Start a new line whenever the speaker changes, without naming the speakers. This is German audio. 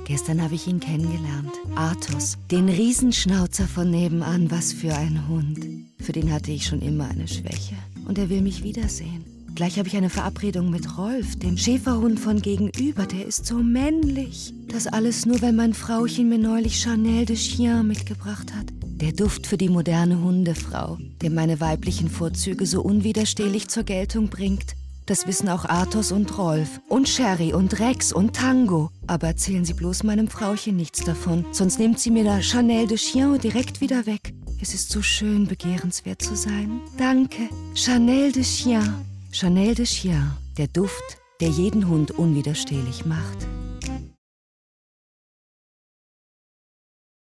Gestern habe ich ihn kennengelernt. Athos, den Riesenschnauzer von nebenan. Was für ein Hund. Für den hatte ich schon immer eine Schwäche. Und er will mich wiedersehen. Gleich habe ich eine Verabredung mit Rolf, dem Schäferhund von gegenüber. Der ist so männlich. Das alles nur, weil mein Frauchen mir neulich Chanel de Chien mitgebracht hat. Der Duft für die moderne Hundefrau, der meine weiblichen Vorzüge so unwiderstehlich zur Geltung bringt. Das wissen auch Athos und Rolf und Sherry und Rex und Tango. Aber erzählen Sie bloß meinem Frauchen nichts davon, sonst nimmt sie mir da Chanel de Chien direkt wieder weg. Es ist so schön, begehrenswert zu sein. Danke, Chanel de Chien. Chanel de Chien, der Duft, der jeden Hund unwiderstehlich macht.